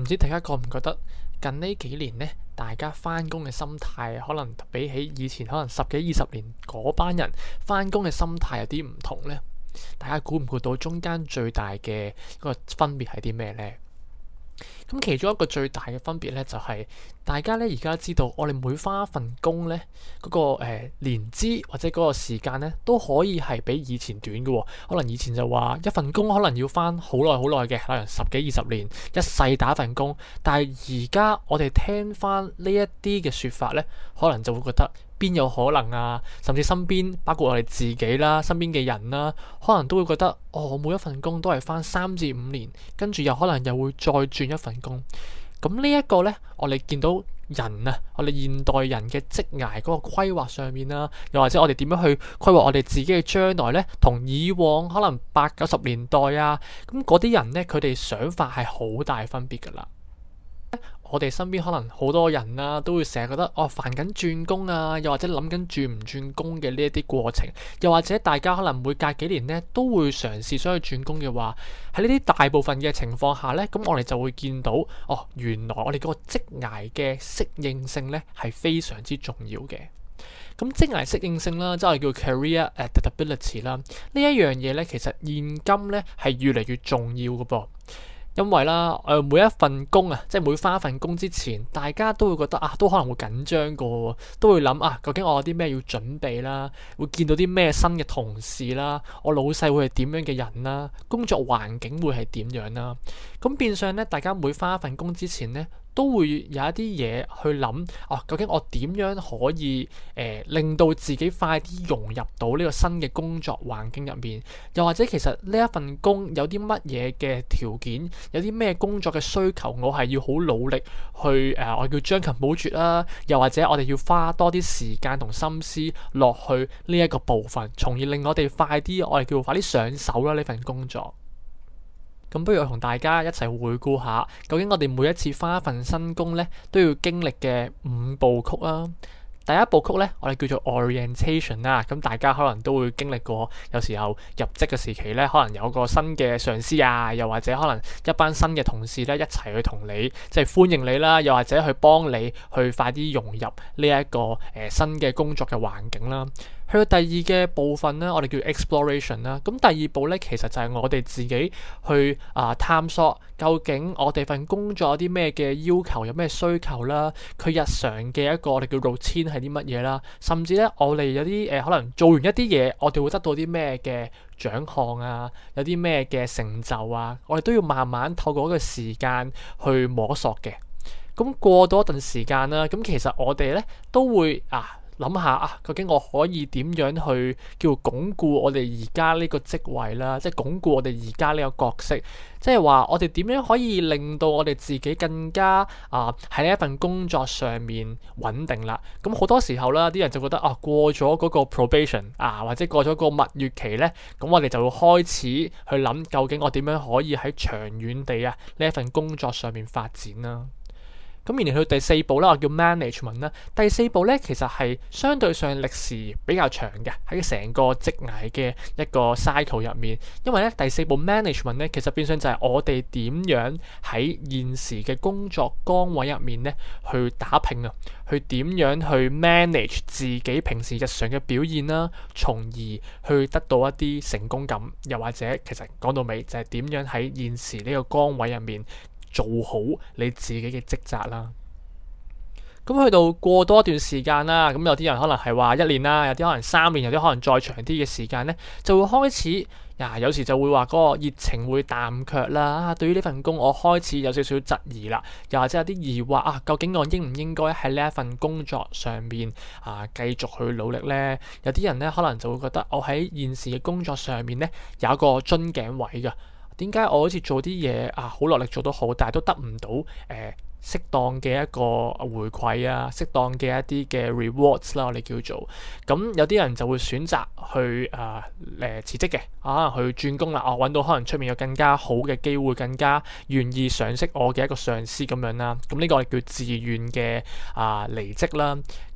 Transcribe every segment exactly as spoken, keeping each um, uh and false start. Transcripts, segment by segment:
知大家覺唔覺得近呢幾年呢，大家翻工嘅心態可能比起以前可能十幾二十年嗰班人翻工嘅心態有啲唔同呢？大家估唔估到中間最大嘅一個分別係啲咩呢？咁其中一個最大嘅分別咧，就係、是、大家咧而家知道，我哋每返一份工咧，嗰、那個誒、呃、年資或者嗰個時間咧，都可以係比以前短嘅、哦。可能以前就話一份工可能要返好耐好耐嘅，可能十幾二十年，一世打一份工。但係而家我哋聽返呢一啲嘅説法咧，可能就會覺得，邊有可能啊？甚至身邊包括我哋自己啦，身邊嘅人啦，可能都會覺得，哦，我每一份工都係返三至五年，跟住又可能又會再轉一份工。咁呢一個呢，我哋見到人啊，我哋現代人嘅職涯嗰個規劃上面啦，又或者我哋點樣去規劃我哋自己嘅將來呢，同以往可能八九十年代啊，咁嗰啲人呢，佢哋想法係好大分別噶啦。我哋身邊可能好多人啦、啊，都會成日覺得哦，煩緊轉工啊，又或者諗緊轉唔轉工嘅呢一啲過程，又或者大家可能每隔幾年咧都會嘗試想去轉工嘅話，喺呢啲大部分嘅情況下咧，咁我哋就會見到哦，原來我哋嗰個職涯嘅適應性咧係非常之重要嘅。咁職涯適應性啦，即係叫 career adaptability 啦，呢一樣嘢咧，其實現今咧係越嚟越重要嘅噃。因為啦，誒、呃、每一份工啊，即係每返一份工之前，大家都會覺得啊，都可能會緊張過，都會諗啊，究竟我有啲咩要準備啦，會見到啲咩新嘅同事啦，我老細會係點樣嘅人啦，工作環境會係點樣啦。咁變相咧，大家每返一份工之前咧，都會有一啲嘢去諗，啊，究竟我點樣可以誒、呃、令到自己快啲融入到呢個新嘅工作環境入面？又或者其實呢一份工有啲乜嘢嘅條件，有啲咩工作嘅需求，我係要好努力去誒、呃，我叫將勤補拙啦。又或者我哋要花多啲時間同心思落去呢一個部分，從而令我哋快啲，我哋叫快啲上手啦呢份工作。咁不如我同大家一齊回顧下，究竟我哋每一次返一份新工咧，都要經歷嘅五部曲啦。第一部曲咧，我哋叫做 orientation 啦。咁大家可能都會經歷過，有時候入職嘅時期咧，可能有個新嘅上司啊，又或者可能一班新嘅同事咧一齊去同你即係歡迎你啦，又或者去幫你去快啲融入呢一個誒、呃、新嘅工作嘅環境啦。去到第二嘅部分咧，我哋叫 exploration 啦。咁第二步咧，其實就係我哋自己去啊、呃、探索，究竟我哋份工作有啲咩嘅要求，有咩需求啦。佢日常嘅一個我哋叫 routine 係啲乜嘢啦。甚至咧，我哋有啲誒、呃、可能做完一啲嘢，我哋會得到啲咩嘅獎項啊，有啲咩嘅成就啊，我哋都要慢慢透過一個時間去摸索嘅。咁過多一段時間啦，咁其實我哋咧都會啊。諗下啊，究竟我可以點樣去叫鞏固我哋而家呢個職位啦，即係鞏固我哋而家呢個角色，即係話我哋點樣可以令到我哋自己更加啊喺呢一份工作上面穩定啦。咁好多時候啦，啲人就覺得啊過咗嗰個 probation 啊，或者過咗個蜜月期咧，咁我哋就會開始去諗究竟我點樣可以喺長遠地啊呢一份工作上面發展啦。咁然後去第四步啦，我叫 management 啦。第四步咧，其實係相對上歷時比較長嘅，喺成個職涯嘅一個 cycle 入面。因為咧第四步 management 咧，其實變相就係我哋點樣喺現時嘅工作崗位入面咧去打拼啊，去點樣去 manage 自己平時日常嘅表現啦，從而去得到一啲成功感。又或者其實講到尾就係點樣喺現時呢個崗位入面做好你自己嘅職責啦。咁去到過多一段時間啦，咁有啲人可能係話一年啦，有啲可能三年，有啲可能再長啲嘅時間咧，就會開始呀，有時就會話嗰個熱情會淡卻啦。啊，對於呢份工，我開始有少少質疑啦，又或者有啲疑惑啊，究竟我應唔應該喺呢一份工作上面啊繼續去努力咧？有啲人咧可能就會覺得我喺現時嘅工作上面咧有一個樽頸位㗎。點解我好似做啲嘢啊，好落力做得好，但係都得唔到誒適當嘅一個回饋啊，適當嘅一啲嘅 rewards 啦，我哋叫做咁。有啲人就會選擇去啊誒辭職嘅，啊去轉工啦，我揾到可能出面有更加好嘅機會，更加願意賞識我嘅一個上司咁樣啦。咁呢個係叫自願嘅啊離職啦。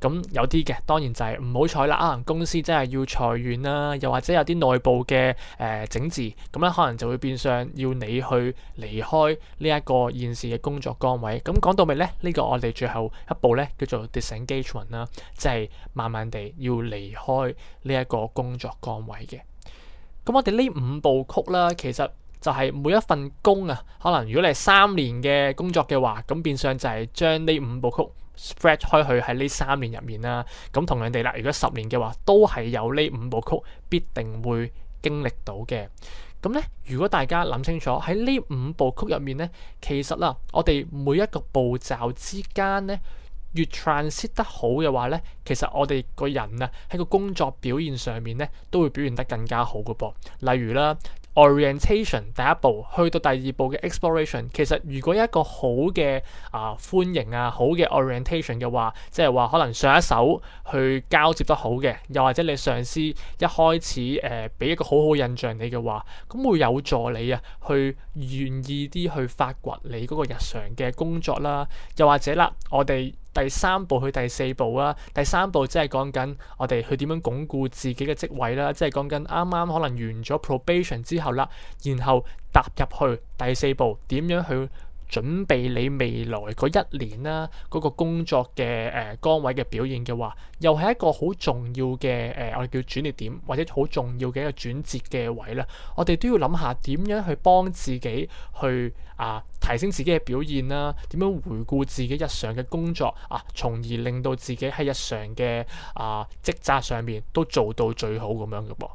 咁有啲嘅當然就係唔好彩啦，可能公司真係要裁員啦，又或者有啲內部嘅誒、呃、整治，咁咧可能就會變相要你去離開呢一個現時嘅工作崗位。咁講到尾咧，呢、呢個我哋最後一步咧叫做 disengagement 啦，即係慢慢地要離開呢一個工作崗位嘅。咁我哋呢五部曲啦，其實就係每一份工啊，可能如果你係三年嘅工作嘅話，咁變相就係將呢五部曲 spread 開去喺呢三年入面啦。咁同樣地啦，如果十年嘅話，都係有呢五部曲必定會經歷到嘅。咁咧，如果大家諗清楚喺呢五部曲入面咧，其實啦，我哋每一個步驟之間咧，越 transit 得好嘅話咧，其實我哋個人啊喺個工作表現上面咧，都會表現得更加好嘅噃。例如啦 ，orientation 第一步去到第二步嘅 exploration， 其實如果有一個好嘅啊、呃、歡迎啊好嘅 orientation 嘅話，即係話可能上一手去交接得好嘅，又或者你上司一開始誒俾、呃、一個好好印象你嘅話，咁會有助你啊去願意啲去發掘你嗰個日常嘅工作啦，又或者啦，我哋第三步去第四步啦，第三步即係講緊我哋去點樣鞏固自己嘅職位啦，即係講緊啱啱可能完咗 probation 之後啦，然後踏入去第四步點樣去準備你未來嗰一年啦，嗰、那個工作嘅誒、呃、崗位嘅表現嘅話，又係一個好重要嘅誒、呃，我哋叫轉捩點或者好重要嘅一個轉折嘅位啦。我哋都要諗下點樣去幫自己去啊、呃、提升自己嘅表現啦，點樣回顧自己日常嘅工作啊，從而令到自己喺日常嘅啊職責上面都做到最好咁樣嘅噃。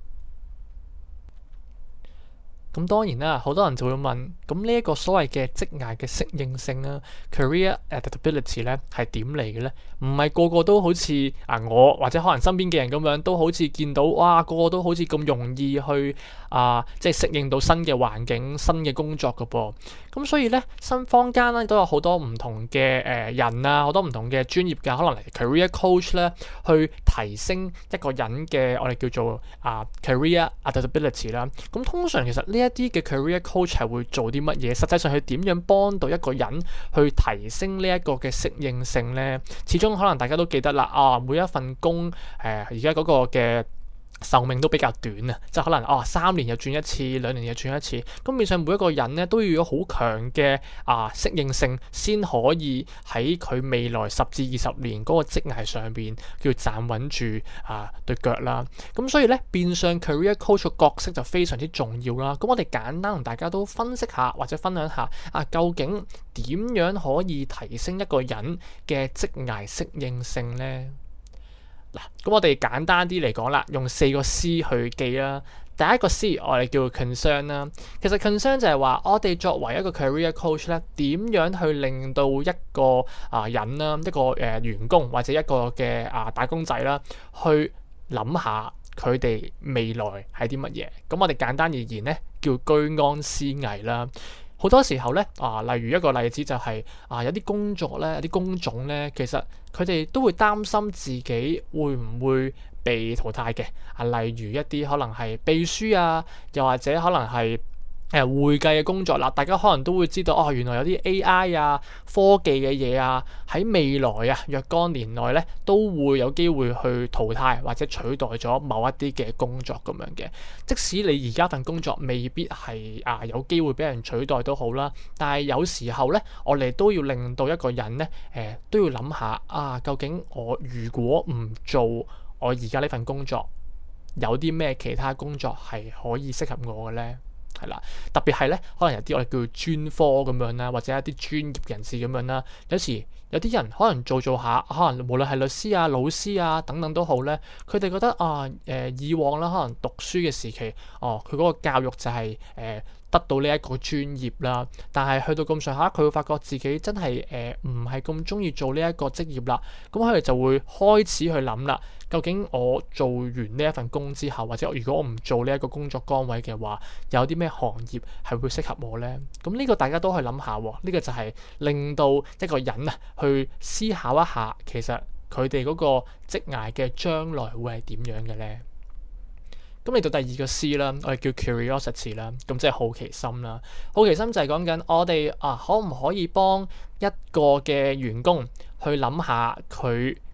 咁當然啦，好多人就會問，咁呢一個所謂嘅職涯嘅適應性啦 career adaptability 咧係點嚟嘅咧？唔係個個都好似啊我或者可能身邊嘅人咁樣，都好似見到哇個個都好似咁容易去啊即係適應到新嘅環境、新嘅工作㗎噃。咁所以咧，新坊間咧都有好多唔同嘅誒人啊，好多唔同嘅專業嘅可能嚟 career coach 咧，去提升一個人嘅我哋叫做啊 career adaptability 啦。咁通常其實呢一啲嘅 career coach 係會做啲乜嘢？實際上佢點樣幫到一個人去提升呢一個嘅適應性咧？始終可能大家都記得啦，啊每一份工誒而家嗰個嘅壽命都比較短啊，即係可能哦三年又轉一次，兩年又轉一次，咁變相每一個人咧都要有好強嘅啊適應性，先可以喺佢未來十至二十年嗰個職涯上邊叫站穩住啊對腳啦。咁所以咧，變相 career coach 嘅角色就非常之重要啦。咁我哋簡單同大家都分析下或者分享下啊，究竟點樣可以提升一個人嘅職涯適應性咧？嗱，咁我哋簡單啲嚟講啦，用四個 C 去記啦。第一個 C 我哋叫 concern 啦。其實 concern 就係話我哋作為一個 career coach 咧，點樣去令到一個啊人啦，一個誒、呃、員工或者一個嘅啊打工仔啦，去諗下佢哋未來係啲乜嘢。咁我哋簡單而言咧，叫居安思危啦。好多時候咧，啊，例如一個例子就係、是、啊，有啲工作咧，有啲工種咧，其實佢哋都會擔心自己會唔會被淘汰嘅。啊，例如一啲可能係秘書啊，又或者可能係誒會計嘅工作啦，大家可能都會知道哦，原來有啲 A I 啊、科技嘅嘢啊，喺未來啊若干年內咧，都會有機會去淘汰或者取代咗某一啲嘅工作咁樣嘅。即使你而家份工作未必係啊有機會俾人取代都好啦，但係有時候咧，我哋都要令到一個人咧誒、呃、都要諗下啊，究竟我如果唔做我而家呢份工作，有啲咩其他工作係可以適合我嘅咧？係啦，特別係咧，可能有啲我哋叫專科咁樣啦，或者一啲專業人士咁樣啦。有時有啲人可能做做下，可能無論係律師啊、老師啊等等都好咧，佢哋覺得啊，誒、呃、以往啦，可能讀書嘅時期，哦，佢嗰個教育就係、是、誒、呃、得到呢一個專業啦。但係去到咁上下，佢會發覺自己真係誒唔係咁中意做呢一個職業啦。咁佢哋就會開始去諗啦。究竟我做完呢一份工之後，或者如果我唔做呢一個工作崗位嘅話，有啲咩行業係會適合我呢？咁呢個大家都可以諗下喎。呢個就係令到一個人啊去思考一下，其實佢哋嗰個職涯嘅將來會係點樣嘅呢？咁嚟到第二個 C 啦，我哋叫 curiosity 啦，咁即係好奇心啦。好奇心就係講緊我哋啊，可唔可以幫一個嘅員工去諗下佢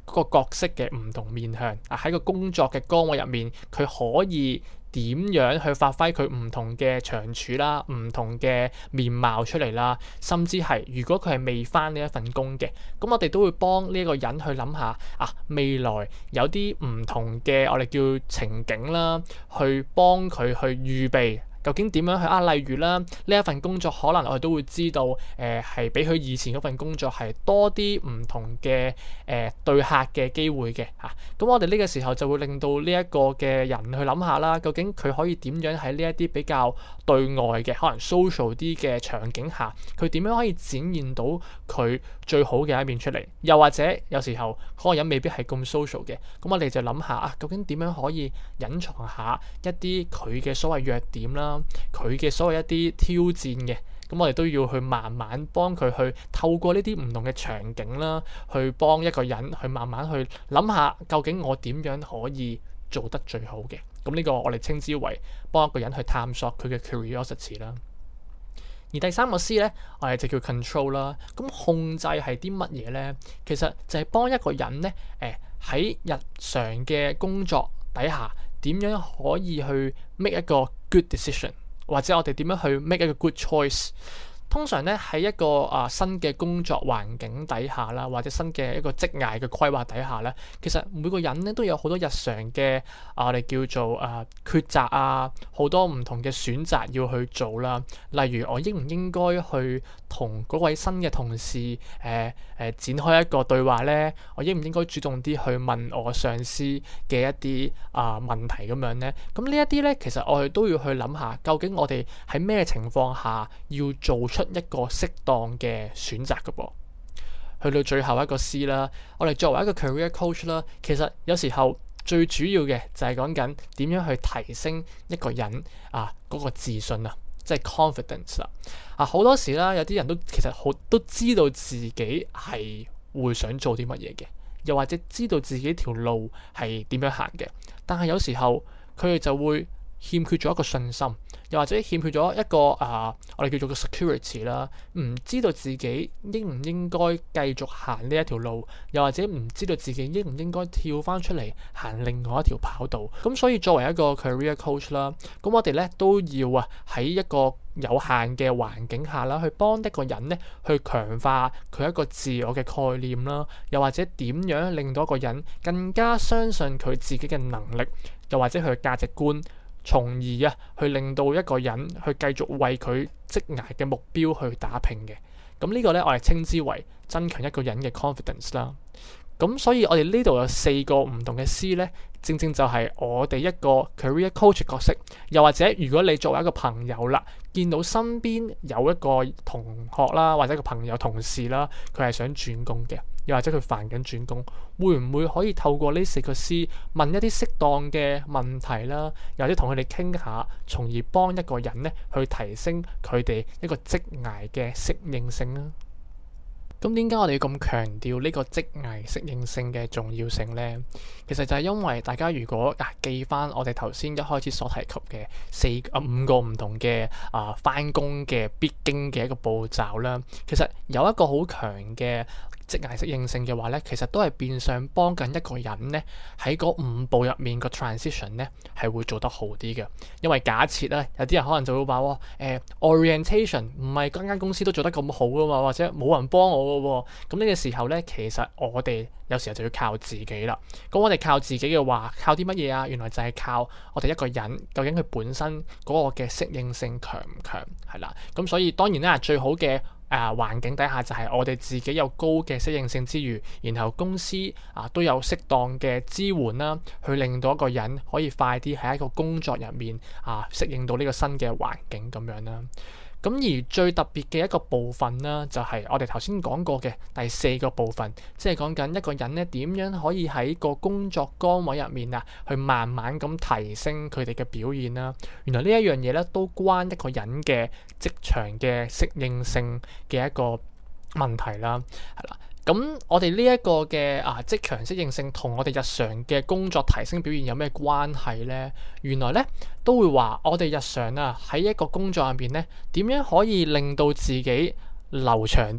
嗰個角色嘅唔同面向啊，喺個工作嘅崗位入面，佢可以點樣去發揮佢唔同嘅長處啦、唔同嘅面貌出嚟啦，甚至係如果佢係未返呢一份工嘅，咁我哋都會幫呢一個人去諗下啊，未來有啲唔同嘅我哋叫情景啦，去幫佢去預備。究竟點樣去啊？例如啦，呢一份工作可能我哋都會知道，誒、呃、係比佢以前嗰份工作係多啲唔同嘅誒、呃、對客嘅機會嘅嚇。咁、啊、我哋呢個時候就會令到呢一個嘅人去諗下啦，究竟佢可以點樣喺呢一啲比較對外嘅可能 social 啲嘅場景下，佢點樣可以展現到佢最好嘅一面出嚟？又或者有時候嗰、那個人未必係咁 social 嘅，咁我哋就諗下啊，究竟點樣可以隱藏下一啲佢嘅所謂弱點啦？佢嘅所謂一啲挑戰嘅，咁我哋都要去慢慢幫佢去透過呢啲唔同嘅場景啦，去幫一個人去慢慢去諗下，究竟我點樣可以做得最好嘅？咁呢個我哋稱之為幫一個人去探索佢嘅 curiosity 啦。而第三個 C 咧，我哋就叫 control 啦。咁控制係啲乜嘢咧？其實就係幫一個人咧，誒喺日常嘅工作底下，點樣可以去 make 一個 good decision， 或者我哋點樣去 make 一個 good choice。通常咧喺一個啊新嘅工作環境底下啦，或者新嘅一個職涯嘅規劃底下咧，其實每個人咧都有好多日常嘅啊我哋叫做啊抉擇啊，好多唔同嘅選擇要去做啦。例如我應唔應該去同嗰位新嘅同事誒誒、呃呃、展開一個對話咧？我應唔應該主動啲去問我上司嘅一啲啊、呃、問題咁樣咧？咁呢一啲咧，其實我哋都要去諗下，究竟我哋喺咩情況下要做出一個適當嘅選擇嘅噃。去到最後一個 C 啦，我哋作為一個 career coach 啦，其實有時候最主要嘅就係講緊點樣去提升一個人啊嗰個自信啊，即係 confidence 啦。啊好多時啦，有啲人都其實好都知道自己係會想做啲乜嘢嘅，又或者知道自己條路係點樣行嘅，但係有時候佢哋就會欠缺咗一個信心，又或者欠缺咗一個啊，我哋叫做個 security 啦，唔知道自己應唔應該繼續行呢一條路，又或者唔知道自己應唔應該跳翻出嚟行另外一條跑道。咁所以作為一個 career coach 啦，咁我哋咧都要啊喺一個有限嘅環境下啦，去幫一個人咧去強化佢一個自我嘅概念啦，又或者點樣令到一個人更加相信佢自己嘅能力，又或者佢嘅價值觀。從而啊，去令到一個人去繼續為佢職涯嘅目標去打拼嘅。咁呢個咧，我哋稱之為增強一個人嘅 confidence 啦。咁所以我哋呢度有四個唔同嘅 C 咧，正正就係我哋一個 career coach 角色。又或者如果你作為一個朋友啦，見到身邊有一個同學啦，或者一個朋友同事啦，佢係想轉工嘅，又或者佢煩緊轉工，會唔會可以透過呢四個 C 問一啲適當嘅問題啦，又或者同佢哋傾下，從而幫一個人咧去提升佢哋一個職涯嘅適應性啦。咁點解我哋要咁強調呢個職涯適應性嘅重要性呢？其實就係因為大家如果啊記翻我哋頭先一開始所提及嘅四啊五個唔同嘅啊返工嘅必經嘅一個步驟啦，其實有一個好強嘅職涯適應性嘅話咧，其實都係變相幫緊一個人咧喺嗰五步入面個 transition 咧係會做得好啲嘅。因為假設咧有啲人可能就會話喎，誒、呃、orientation 唔係間間公司都做得咁好噶嘛，或者冇人幫我噶喎。咁呢個時候咧，其實我哋有時候就要靠自己啦。咁我哋靠自己嘅話，靠啲乜嘢啊？原來就係靠我哋一個人究竟佢本身嗰個嘅適應性強唔強係啦。咁所以當然啦，最好嘅誒、呃、環境底下就係我哋自己有高嘅適應性之餘，然後公司啊都有適當嘅支援啦，去令到一個人可以快啲喺一個工作入面啊適應到呢個新嘅環境咁樣啦。咁而最特別嘅一個部分啦，就係我哋頭先講過嘅第四個部分，即係講緊一個人咧點樣可以喺個工作崗位入面啊，去慢慢咁提升佢哋嘅表現啦。原來呢一樣嘢咧都關一個人嘅職場嘅適應性嘅一個問題啦，係啦。咁我哋呢一個嘅啊職場適應性同我哋日常嘅工作提升表現有咩關係呢？原來咧都會話我哋日常啊喺一個工作入邊咧點樣可以令到自己流暢啲㗎，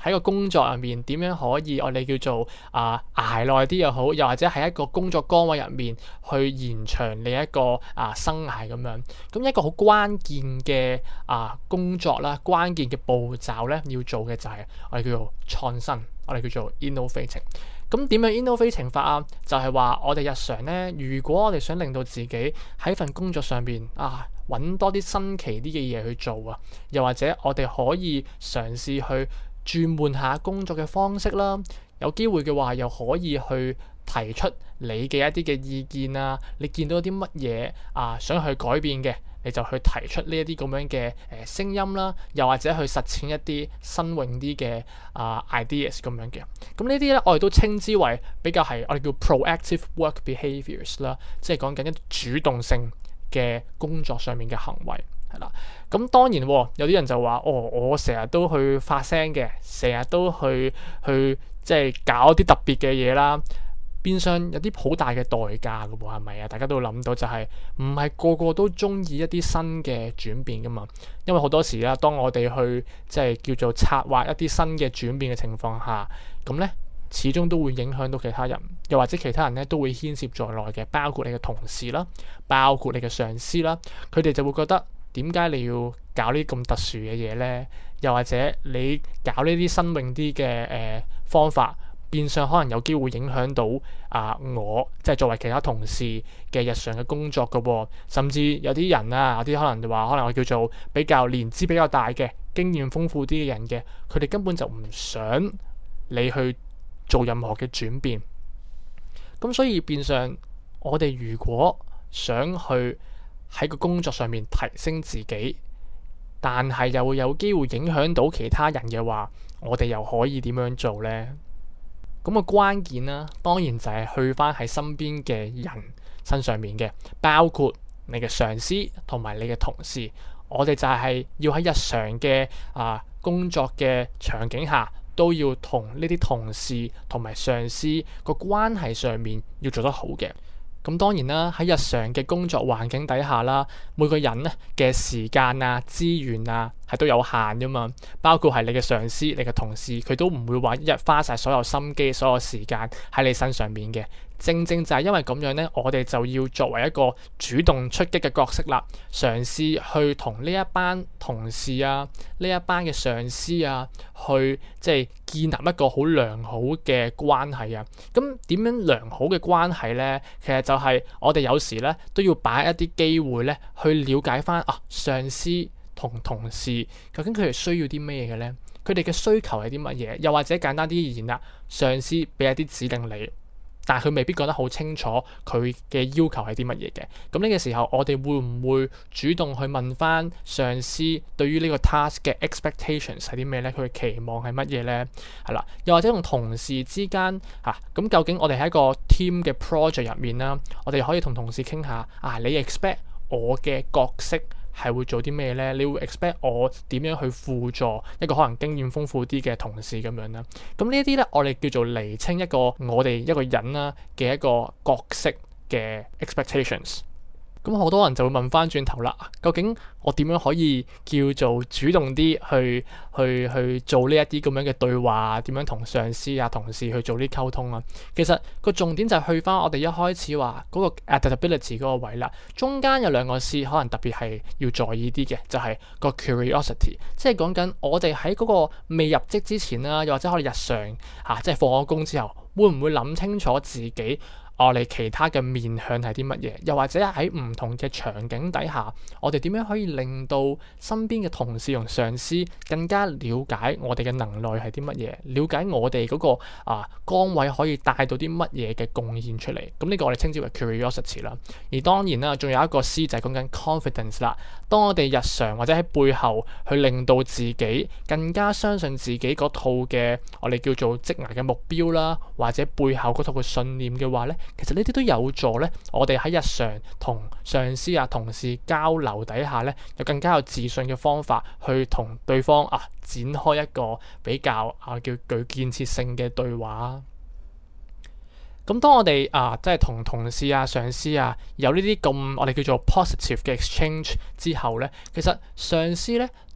喺個工作入面點樣可以我哋叫做啊捱耐啲又好，又或者喺一個工作崗位入面去延長你一個啊生涯咁樣。咁一個好關鍵嘅啊工作啦，關鍵嘅步驟咧要做嘅就係我哋叫做創新，我哋叫做 innovating。咁點樣 innovating 法啊？就係話我哋日常咧，如果我哋想令到自己喺份工作上邊啊揾多啲新奇啲嘅嘢去做啊，又或者我哋可以嘗試去轉換下工作嘅方式啦。有機會嘅話，又可以去提出你嘅一啲嘅意見啊，你見到啲乜嘢啊想去改變嘅，你就去提出呢一啲咁樣嘅誒聲音啦，又或者去實踐一啲新穎啲嘅啊 ideas 咁樣嘅。咁呢啲咧，我哋都稱之為比較係我哋叫 proactive work behaviours 啦，即係講緊一啲主動性嘅工作上面嘅行為係啦。咁當然有啲人就話：哦，我成日都去發聲嘅，成日都去去即係搞啲特別嘅嘢啦。變相有啲好大嘅代價㗎喎，係咪啊？大家都諗到就係唔係個個都中意一啲新嘅轉變㗎嘛？因為好多時啦，當我哋去即係叫做策劃一啲新嘅轉變嘅情況下，咁咧始終都會影響到其他人，又或者其他人咧都會牽涉在內嘅，包括你嘅同事啦，包括你嘅上司啦，佢哋就會覺得點解你要搞呢啲咁特殊嘅嘢咧？又或者你搞呢啲新穎啲嘅誒方法，變相可能有機會影響到啊、呃、我即係作為其他同事嘅日常嘅工作㗎喎，甚至有啲人啊，有啲可能就話可能我叫做比較年資比較大嘅、經驗豐富啲嘅人嘅，佢哋根本就唔想你去做任何嘅轉變。咁所以變相我哋如果想去喺個工作上面提升自己，但係又會有機會影響到其他人嘅話，我哋又可以點樣做呢？咁個關鍵啦，當然就係去翻喺身邊嘅人身上面嘅，包括你嘅上司同埋你嘅同事。我哋就係要喺日常嘅啊工作嘅場景下，都要同呢啲同事同埋上司個關係上面要做得好嘅。咁當然啦，喺日常嘅工作環境底下啦，每個人咧嘅時間啊、資源啊係都有限㗎嘛。包括係你嘅上司、你嘅同事，佢都唔會話一日花晒所有心機、所有時間喺你身上面嘅。正正就係因為咁樣咧，我哋就要作為一個主動出擊嘅角色啦，嘗試去同呢一班同事啊、呢一班嘅上司啊，去即係建立一個好良好嘅關係啊。咁點樣良好嘅關係咧？其實就係我哋有時咧都要擺一啲機會咧，去了解翻啊上司同同事究竟佢哋需要啲咩嘅咧？佢哋嘅需求係啲乜嘢？又或者簡單啲而言啦，上司俾一啲指令你，但係佢未必講得好清楚佢嘅要求係啲乜嘢嘅。咁呢個時候，我哋會唔會主動去問翻上司對於呢個 task 嘅 expectations 係啲咩咧？佢嘅期望係乜嘢咧？係啦，又或者同同事之間嚇，咁、啊、究竟我哋喺一個 team 嘅 project 入面啦，我哋可以同同事傾下啊，你 expect 我嘅角色係會做啲咩咧？你會 expect 我點樣去輔助一個可能經驗豐富啲嘅同事咁樣啦？咁呢一啲咧，我哋叫做釐清一個我哋一個人啦嘅一個角色嘅 expectations。咁好多人就會問翻轉頭啦，究竟我點樣可以叫做主動啲去去去做呢一啲咁樣嘅對話？點樣同上司啊、同事去做啲溝通啊？其實個重點就係去翻我哋一開始話嗰個 adaptability 嗰個位啦。中間有兩個 C，可能特別係要在意啲嘅，就係個 curiosity，即係講緊我哋喺嗰個未入職之前啦，又或者可能日常嚇，即係放咗工之後，會唔會諗清楚自己我哋其他嘅面向係啲乜嘢？又或者喺唔同嘅場景底下，我哋點樣可以令到身邊嘅同事同上司更加了解我哋嘅能耐係啲乜嘢？了解我哋嗰個啊崗位可以帶到啲乜嘢嘅貢獻出嚟？咁呢個我哋稱之為 curiosity 啦。而當然啦，仲有一個 C 就係講緊 confidence 啦。當我哋日常或者喺背後去令到自己更加相信自己嗰套嘅我哋叫做職涯嘅目標啦，或者背後嗰套嘅信念嘅話咧，其實呢啲都有助咧，我哋喺日常同上司啊、同事交流底下咧，有更加有自信嘅方法去同對方啊展開一個比較啊叫具建設性嘅對話。咁當我哋啊即係同同事啊、上司啊有呢啲咁我哋叫做 positive 嘅 exchange 之後咧，其實上司咧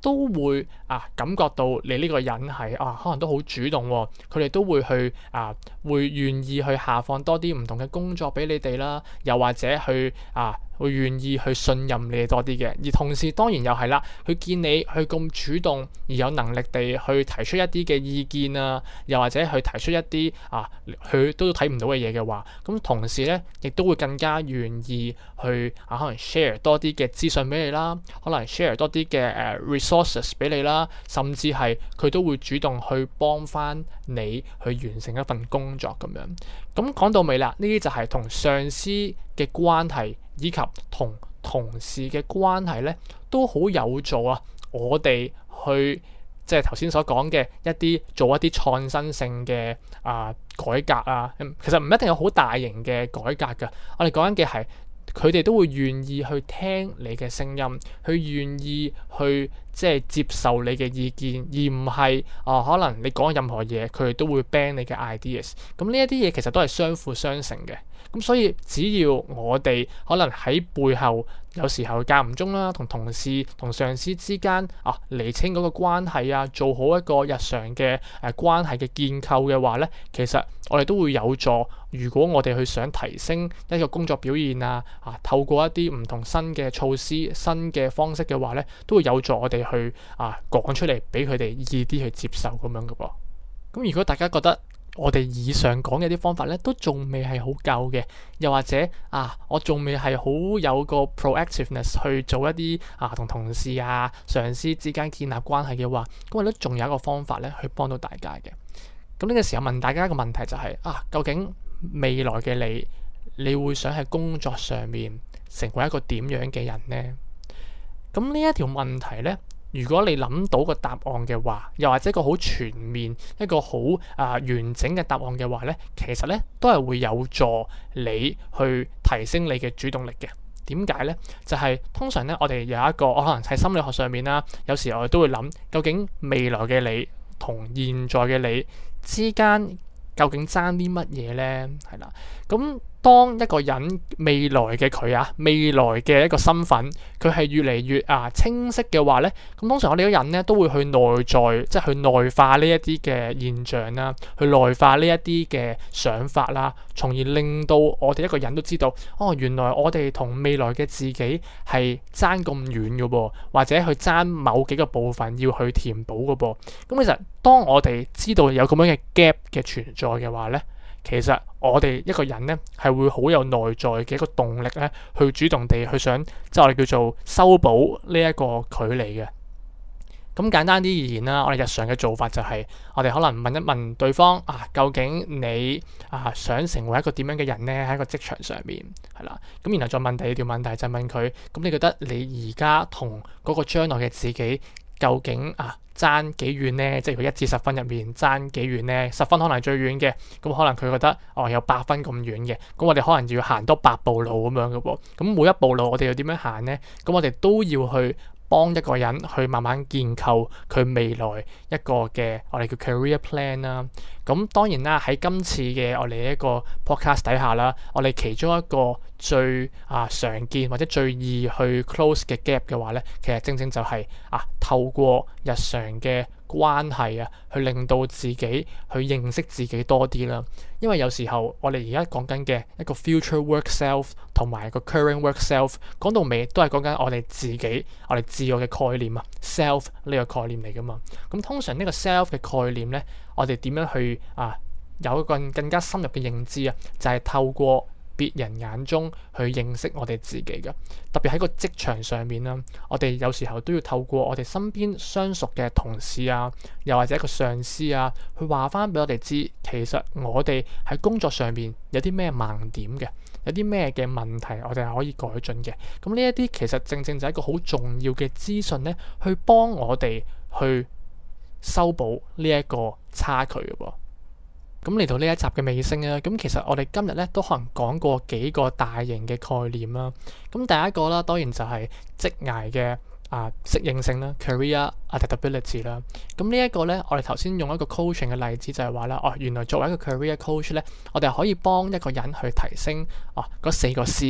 都會啊感覺到你呢個人係啊可能都好主動喎，佢哋都會去啊會願意去下放多啲唔同嘅工作俾你哋啦，又或者去啊會願意去信任你哋多啲嘅。而同時當然又係啦，佢見你去咁主動而有能力地去提出一啲嘅意見啊，又或者去提出一啲啊佢都睇唔到嘅嘢嘅話，咁同時咧亦都會更加願意去啊可能 share 多啲嘅資訊俾你啦，可能 share 多啲嘅誒 resources 俾你啦，甚至係佢都會主動去幫翻你去完成一份工作咁樣。咁講到尾啦，呢啲就係同上司嘅關係以及同同事嘅關係咧，都好有助啊！我哋去即係頭先所講嘅一啲做一啲創新性嘅啊、呃、改革啊，其實唔一定有好大型嘅改革㗎。我哋講緊嘅係佢哋都會願意去聽你嘅聲音，去願意去即係接受你嘅意見，而唔係啊可能你講任何嘢，佢哋都會 ban 你嘅 ideas。咁呢一啲嘢其實都係相輔相成嘅。咁所以只要我哋可能喺背後有時候間唔中啦，同同事同上司之間啊釐清嗰個關係啊，做好一個日常嘅誒、啊、關係嘅建構嘅話咧，其實我哋都會有助。如果我哋去想提升一個工作表現啊，啊透過一啲唔同新嘅措施、新嘅方式嘅話咧，都會有助我哋去啊講出嚟，俾佢哋易啲去接受咁樣嘅噃。咁如果大家覺得我哋以上講嘅啲方法咧，都仲未係好夠嘅，又或者啊，我仲未係好有個 proactiveness 去做一啲啊同同事啊、上司之間建立關係嘅話，咁我都仲有一個方法咧去幫到大家嘅。咁呢個時候問大家一個問題就係、是、啊，究竟未來嘅你，你會想喺工作上面成為一個點樣嘅人呢？咁呢一條問題咧，如果你諗到個答案嘅話，又或者一個好全面、一個好啊、呃、完整嘅答案嘅話咧，其實咧都係會有助你去提升你嘅主動力嘅。點解咧？就係、是、通常咧，我哋有一個，我可能喺心理學上面啦，有時我哋都會諗，究竟未來嘅你同現在嘅你之間究竟爭啲乜嘢咧？係啦，咁。當一個人未來嘅佢啊，未來嘅一個身份，佢係越嚟越啊清晰嘅話咧，咁通常我哋啲人咧都會去內在，即係去內化呢一啲嘅現象啦，去內化呢一啲嘅想法啦，從而令到我哋一個人都知道，哦，原來我哋同未來嘅自己係爭咁遠嘅噃，或者去爭某幾個部分要去填補嘅噃。咁其實當我哋知道有咁樣嘅 gap 嘅存在嘅話咧，其實我哋一個人咧係會好有內在嘅一個動力咧，去主動地去想，即係我哋叫做修補呢一個距離嘅。咁簡單啲而言啦，我哋日常嘅做法就係，我哋可能問一問對方啊，究竟你啊想成為一個點樣嘅人咧？喺一個職場上面係啦，咁然後再問第二條問題，就問佢，咁你覺得你而家同嗰個將來嘅自己究竟啊爭幾遠咧？即係如果一至十分入面爭幾遠咧？十分可能係最遠嘅，咁可能佢覺得哦有八分咁遠嘅，咁我哋可能要行多八步路咁樣嘅噃。咁每一步路我哋要點樣行咧？咁我哋都要去幫一個人去慢慢建構佢未來一個嘅我哋叫 career plan 啦。咁當然啦，喺今次嘅我哋一個 podcast 底下啦，我哋其中一個最啊常見或者最易去 close 嘅 gap 嘅話咧，其實正正就係、是、啊透過日常嘅關係啊，去令到自己去認識自己多啲啦。因為有時候我哋而家講緊嘅一個 future work self 同埋個 current work self， 講到尾都係講緊我哋自己、我哋自我嘅概念啊 self 呢個概念嚟噶嘛。咁通常呢個 self 嘅概念咧，我哋點樣去啊有一個更加深入嘅認知啊？就係、是、透過別人眼中去認識我哋自己嘅，特別喺個職場上面啦，我哋有時候都要透過我哋身邊相熟嘅同事啊，又或者一個上司啊，去話翻俾我哋知，其實我哋喺工作上面有啲咩盲點嘅，有啲咩嘅問題我哋係可以改進嘅。咁呢一啲其實正正就係一個好重要嘅資訊咧，去幫我哋去修補呢一個差距嘅噃。咁嚟到呢一集嘅尾聲啊，咁其實我哋今日咧都可能講過幾個大型嘅概念啦。咁第一個啦，當然就係職涯嘅啊適應性啦 ，career adaptability 啦。咁呢一個咧，我哋頭先用一個 coaching 嘅例子就係話啦，哦，原來作為一個 career coach 咧，我哋可以幫一個人去提升哦嗰四個 C 嘅。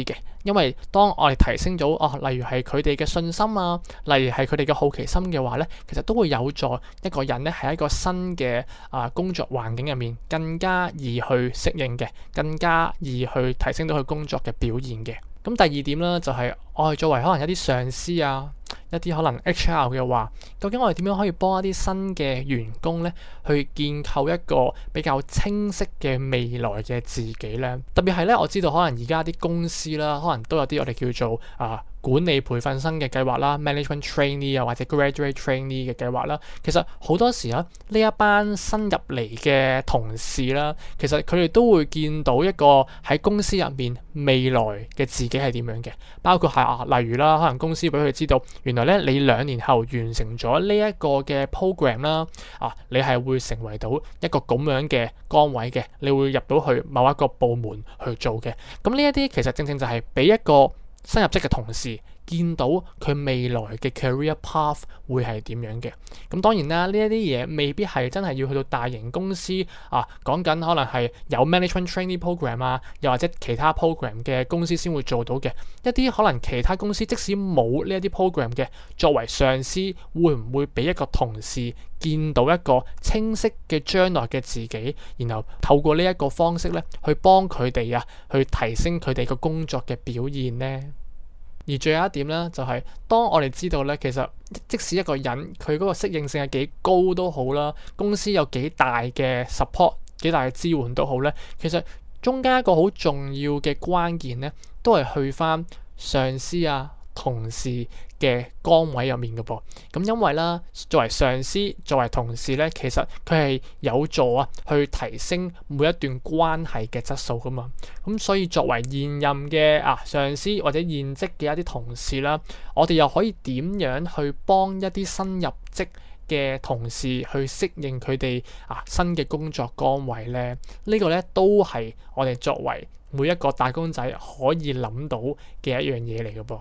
因為當我哋提升咗哦，例如係佢哋嘅信心啊，例如係佢哋嘅好奇心嘅話咧，其實都會有助一個人咧喺一個新嘅啊、呃、工作環境入面更加易去適應嘅，更加易去提升到佢工作嘅表現嘅。咁第二點啦，就係我哋作為可能一啲上司啊，一啲可能 H R 嘅話，究竟我哋點樣可以幫一啲新嘅員工咧，去建構一個比較清晰嘅未來嘅自己咧？特別係咧，我知道可能而家啲公司啦，可能都有啲我哋叫做啊管理培訓生嘅計劃啦 ，management trainee 啊或者 graduate trainee 嘅計劃啦。其實好多時啦，呢一班新入嚟嘅同事啦，其實佢哋都會見到一個喺公司入面未來嘅自己係點樣嘅，包括係啊，例如啦，可能公司俾佢哋知道，原來咧你兩年後完成咗呢一個嘅 program 啦，啊，你係會成為到一個咁樣嘅崗位嘅，你會入到去某一個部門去做嘅。咁呢一啲其實正正就係俾一個新入職嘅同事見到佢未來嘅 career path 會係點樣嘅。咁當然啦，呢一啲嘢未必係真係要去到大型公司啊，講緊可能係有 management training program 啊，又或者其他 program 嘅公司先會做到嘅。一啲可能其他公司即使冇呢一啲 program 嘅，作為上司會唔會俾一個同事見到一個清晰嘅將來嘅自己，然後透過呢一個方式咧，去幫佢哋啊，去提升佢哋個工作嘅表現呢？而最後一點咧，就係當我哋知道咧，其實即使一個人佢嗰個適應性係幾高都好啦，公司有幾大嘅 support、幾大嘅支援都好咧，其實中間一個好重要嘅關鍵咧，都係去返上司啊、同事嘅崗位入面嘅噃。咁因為啦，作為上司、作為同事咧，其實佢係有助啊，去提升每一段關係嘅質素噶嘛。咁所以作為現任嘅啊上司或者現職嘅一啲同事啦，我哋又可以點樣去幫一啲新入職嘅同事去適應佢哋啊新嘅工作崗位咧？這個、呢個咧都係我哋作為每一個打工仔可以諗到嘅一樣嘢嚟嘅噃。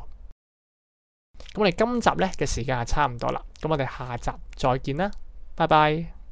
咁我哋今集咧嘅時間係差唔多啦，咁我哋下集再見啦，拜拜。